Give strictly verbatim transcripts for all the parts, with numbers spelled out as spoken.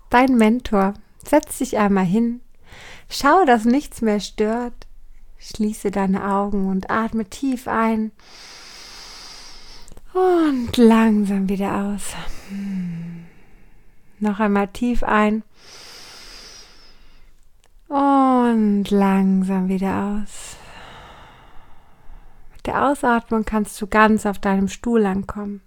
dein Mentor. Setz dich einmal hin, schau, dass nichts mehr stört, schließe deine Augen und atme tief ein und langsam wieder aus. Noch einmal tief ein und langsam wieder aus. Mit der Ausatmung kannst du ganz auf deinem Stuhl ankommen.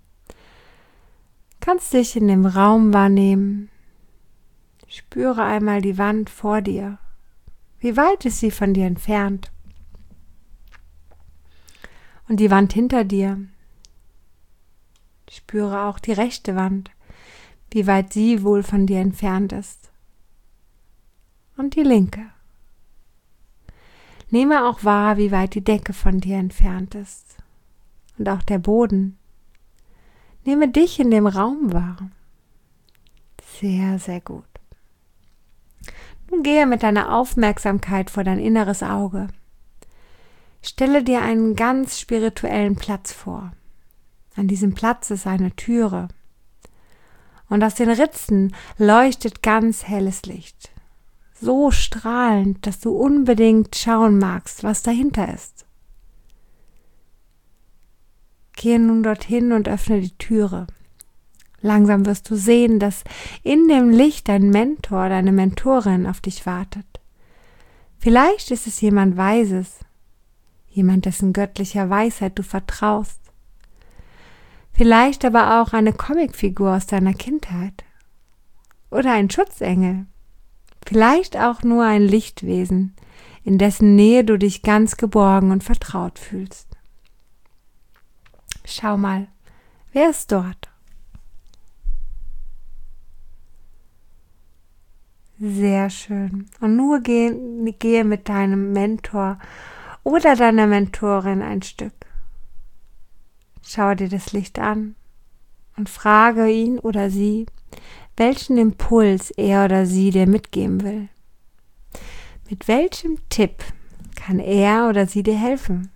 Kannst dich in dem Raum wahrnehmen. Spüre einmal die Wand vor dir. Wie weit ist sie von dir entfernt? Und die Wand hinter dir. Spüre auch die rechte Wand, wie weit sie wohl von dir entfernt ist. Und die linke. Nehme auch wahr, wie weit die Decke von dir entfernt ist. Und auch der Boden. Nehme dich in dem Raum wahr. Sehr, sehr gut. Nun gehe mit deiner Aufmerksamkeit vor dein inneres Auge. Stelle dir einen ganz spirituellen Platz vor. An diesem Platz ist eine Türe. Und aus den Ritzen leuchtet ganz helles Licht. So strahlend, dass du unbedingt schauen magst, was dahinter ist. Gehe nun dorthin und öffne die Türe. Langsam wirst du sehen, dass in dem Licht dein Mentor, deine Mentorin auf dich wartet. Vielleicht ist es jemand Weises, jemand, dessen göttlicher Weisheit du vertraust. Vielleicht aber auch eine Comicfigur aus deiner Kindheit oder ein Schutzengel. Vielleicht auch nur ein Lichtwesen, in dessen Nähe du dich ganz geborgen und vertraut fühlst. Schau mal, wer ist dort? Sehr schön. Und nur gehe, gehe mit deinem Mentor oder deiner Mentorin ein Stück. Schau dir das Licht an und frage ihn oder sie, welchen Impuls er oder sie dir mitgeben will. Mit welchem Tipp kann er oder sie dir helfen?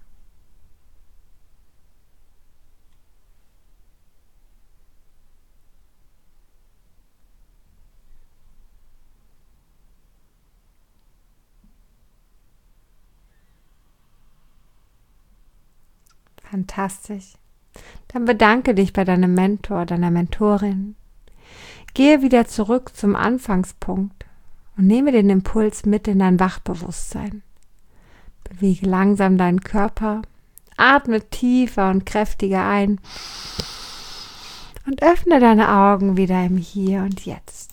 Fantastisch. Dann bedanke dich bei deinem Mentor, deiner Mentorin. Gehe wieder zurück zum Anfangspunkt und nehme den Impuls mit in dein Wachbewusstsein. Bewege langsam deinen Körper, atme tiefer und kräftiger ein und öffne deine Augen wieder im Hier und Jetzt.